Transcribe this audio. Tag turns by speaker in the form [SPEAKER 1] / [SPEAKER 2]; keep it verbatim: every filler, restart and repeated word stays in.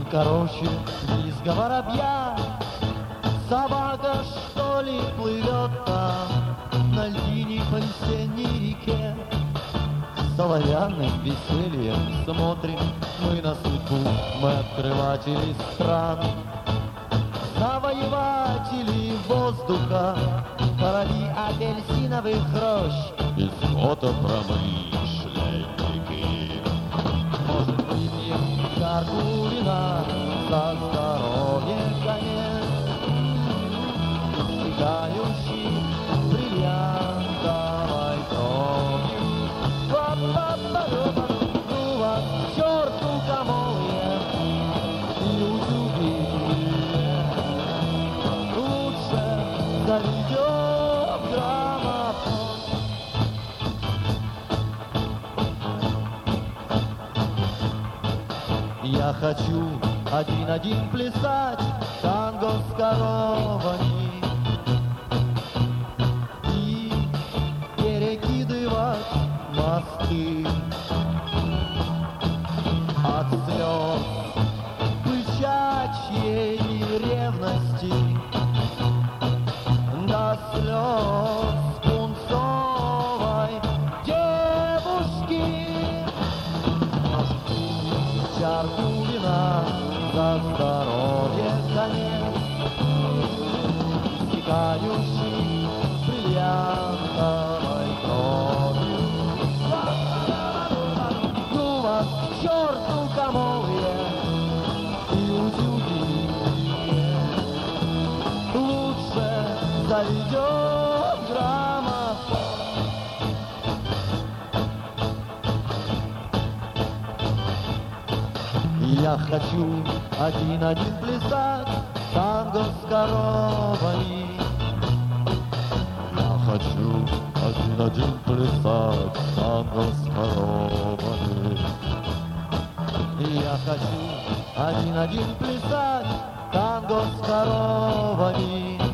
[SPEAKER 1] Короче, визг воробья, собака, что ли, плывет там на льдине по весенней реке. Соловянным весельем смотрим мы на судьбу, мы открыватели стран, завоеватели воздуха, короли апельсиновых рощ и скотопромышленники. Может, выпьем чарку вина за здоровье конец, стекающий бриллиантовой кровью. Ну вас к черту комолые и утюги, лучше заведем граммофон. Я хочу один-один плясать танго с коровами и перекидывать мосты от слез бычачьей ревности до слез пунцовой девушки. Чарку вина за здоровье конец, стекающий бриллиантовой кровью. Ну вас к черту комолые и утюги, лучше заведем граммофон. Я хочу один-один плясать танго с коровами. Я хочу один-один плясать танго с коровами. Я хочу один-один плясать танго с коровами.